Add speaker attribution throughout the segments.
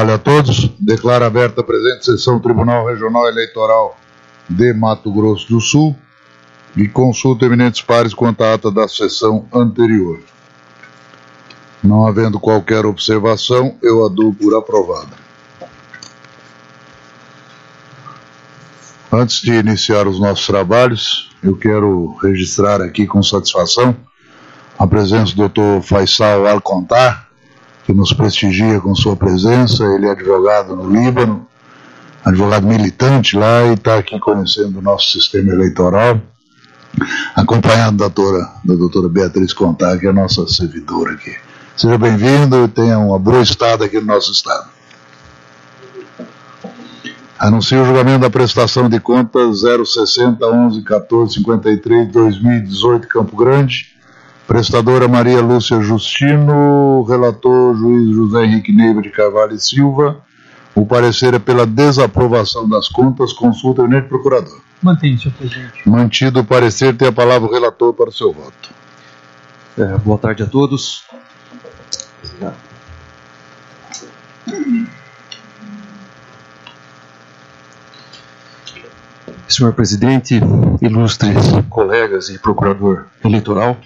Speaker 1: tarde a todos. Declaro aberta a presente sessão do Tribunal Regional Eleitoral de Mato Grosso do Sul e consulta eminentes pares quanto à ata da sessão anterior. Não havendo qualquer observação, eu a dou por aprovada. Antes de iniciar os nossos trabalhos, eu quero registrar aqui com satisfação a presença do Dr. Faisal Al-Contar, que nos prestigia com sua presença. Ele é advogado no Líbano, advogado militante lá e está aqui conhecendo o nosso sistema eleitoral, acompanhado da doutora Beatriz Contar, que é a nossa servidora aqui. Seja bem-vindo e tenha uma boa estada aqui no nosso estado. Anuncio o julgamento da prestação de contas 060 11 14 53 2018 Campo Grande. Prestadora Maria Lúcia Justino, relator juiz José Henrique Neiva de Carvalho e Silva. O parecer é pela desaprovação das contas. Consulta o eminente procurador.
Speaker 2: Mantém, senhor presidente.
Speaker 1: Mantido o parecer, tem a palavra o relator para o seu voto.
Speaker 3: Boa tarde a todos. Senhor presidente, ilustres colegas e procurador eleitoral,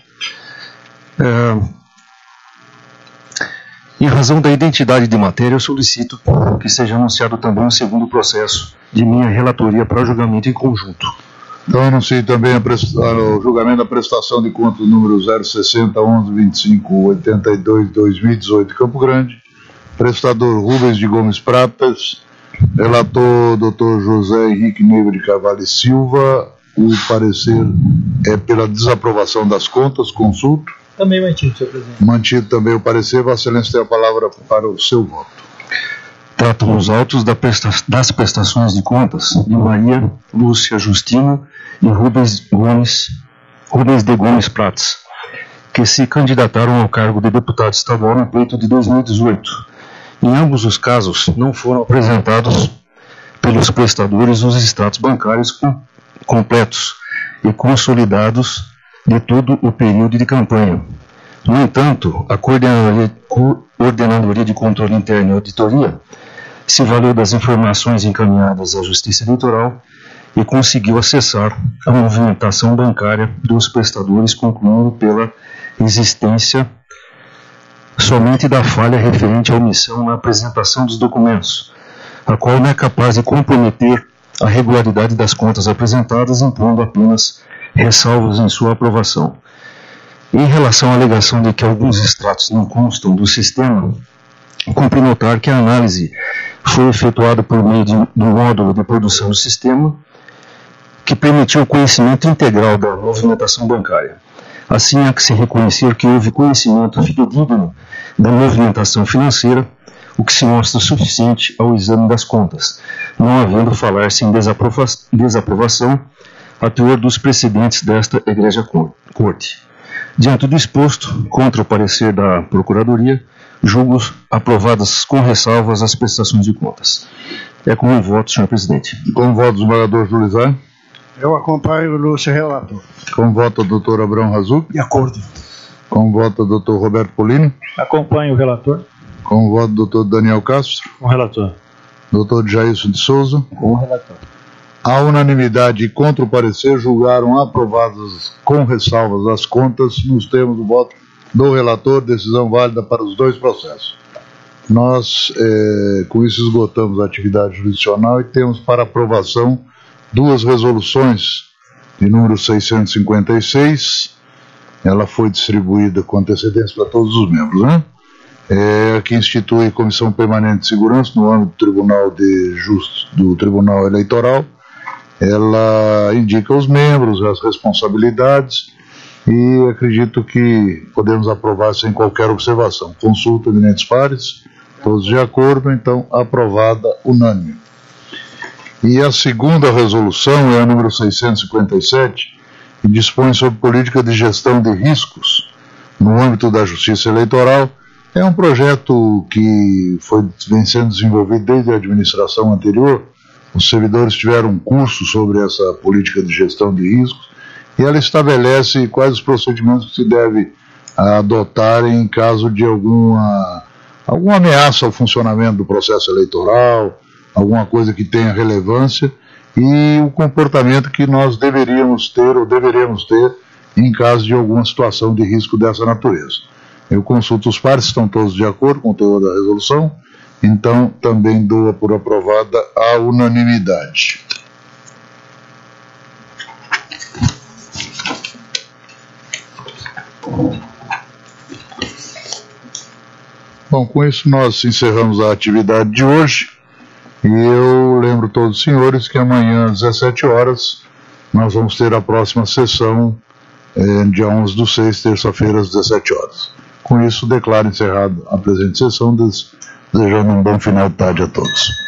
Speaker 3: em razão da identidade de matéria, eu solicito que seja anunciado também o segundo processo de minha relatoria para julgamento em conjunto.
Speaker 1: Então, anuncio também o julgamento da prestação de contas número 060 11 25 82 2018 Campo Grande. Prestador Rubens de Gomes Pratas. Relator Dr. José Henrique Neiva de Carvalho e Silva. O parecer é pela desaprovação das contas. Consulto.
Speaker 2: Também mantido, senhor presidente.
Speaker 1: Mantido também o parecer. Vossa Excelência tem a palavra para o seu voto.
Speaker 3: Tratam os autos das prestações de contas de Maria Lúcia Justino e Rubens de Gomes Pratas, que se candidataram ao cargo de deputado estadual no pleito de 2018. Em ambos os casos, não foram apresentados pelos prestadores os extratos bancários completos e consolidados de todo o período de campanha. No entanto, a Coordenadoria de Controle Interno e Auditoria se valeu das informações encaminhadas à Justiça Eleitoral e conseguiu acessar a movimentação bancária dos prestadores, concluindo pela existência somente da falha referente à omissão na apresentação dos documentos, a qual não é capaz de comprometer a regularidade das contas apresentadas, impondo apenas ressalvas em sua aprovação. Em relação à alegação de que alguns extratos não constam do sistema, cumpre notar que a análise foi efetuada por meio do módulo de produção do sistema, que permitiu o conhecimento integral da movimentação bancária. Assim, há que se reconhecer que houve conhecimento fidedigno da movimentação financeira, o que se mostra suficiente ao exame das contas, não havendo falar-se em desaprovação a teor dos precedentes desta egrégia corte. Diante do exposto, contra o parecer da Procuradoria, julgo aprovadas com ressalvas as prestações de contas. É com o voto, senhor presidente.
Speaker 1: Com o voto do esmagador Júlio Zé.
Speaker 4: Eu acompanho o Lúcio relator.
Speaker 1: Com o voto do doutor Abrão Razuk.
Speaker 4: De acordo.
Speaker 1: Com o voto do doutor Roberto Polini.
Speaker 2: Acompanho o relator.
Speaker 1: Com o voto do doutor Daniel Castro.
Speaker 2: Com o relator.
Speaker 1: Doutor Jailson de Souza.
Speaker 2: Com o relator.
Speaker 1: A unanimidade e contra o parecer julgaram aprovadas com ressalvas as contas nos termos do voto do relator, decisão válida para os dois processos. Nós, com isso, esgotamos a atividade jurisdicional e temos para aprovação duas resoluções de número 656. Ela foi distribuída com antecedência para todos os membros, né? Que institui Comissão Permanente de Segurança no âmbito do Tribunal Eleitoral. Ela indica os membros, as responsabilidades, e acredito que podemos aprovar sem qualquer observação. Consulta eminentes pares, todos de acordo, então aprovada unânime. E a segunda resolução é a número 657, que dispõe sobre política de gestão de riscos no âmbito da Justiça Eleitoral. É um projeto que vem sendo desenvolvido desde a administração anterior. Os servidores tiveram um curso sobre essa política de gestão de riscos e ela estabelece quais os procedimentos que se deve adotar em caso de alguma alguma ameaça ao funcionamento do processo eleitoral, alguma coisa que tenha relevância, e o comportamento que nós deveríamos ter ou deveremos ter em caso de alguma situação de risco dessa natureza. Eu consulto os pares, estão todos de acordo com o teor da resolução, então também dou por aprovada a unanimidade. Bom, com isso nós encerramos a atividade de hoje e eu lembro todos os senhores que amanhã às 17 horas nós vamos ter a próxima sessão, dia 11/6, terça-feira às 17 horas. Com isso declaro encerrado a presente sessão, desejando um bom final de tarde a todos.